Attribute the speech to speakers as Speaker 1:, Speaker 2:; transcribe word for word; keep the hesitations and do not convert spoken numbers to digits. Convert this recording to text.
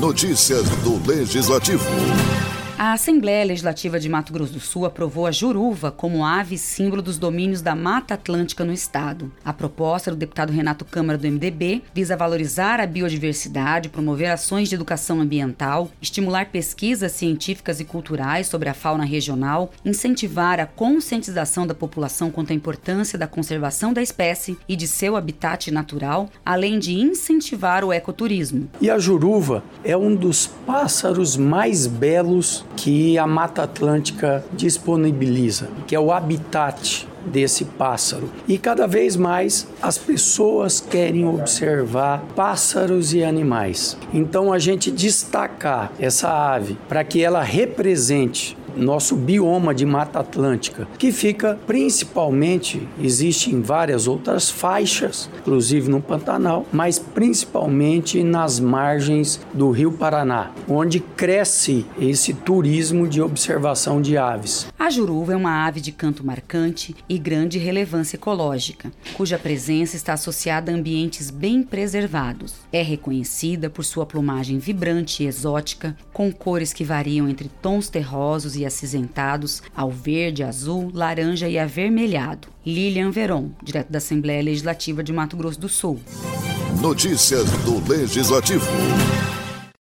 Speaker 1: Notícias do Legislativo.
Speaker 2: A Assembleia Legislativa de Mato Grosso do Sul aprovou a juruva como ave símbolo dos domínios da Mata Atlântica no estado. A proposta do deputado Renato Câmara do M D B visa valorizar a biodiversidade, promover ações de educação ambiental, estimular pesquisas científicas e culturais sobre a fauna regional, incentivar a conscientização da população quanto à importância da conservação da espécie e de seu habitat natural, além de incentivar o ecoturismo.
Speaker 3: E a juruva é um dos pássaros mais belos que a Mata Atlântica disponibiliza, que é o habitat desse pássaro. E cada vez mais as pessoas querem observar pássaros e animais. Então a gente destacar essa ave para que ela represente nosso bioma de Mata Atlântica, que fica principalmente, existem várias outras faixas, inclusive no Pantanal, mas principalmente nas margens do Rio Paraná, onde cresce esse turismo de observação de aves.
Speaker 2: A juruva é uma ave de canto marcante e grande relevância ecológica, cuja presença está associada a ambientes bem preservados. É reconhecida por sua plumagem vibrante e exótica, com cores que variam entre tons terrosos e acinzentados ao verde, azul, laranja e avermelhado. Lilian Veron, direto da Assembleia Legislativa de Mato Grosso do Sul.
Speaker 1: Notícias do Legislativo.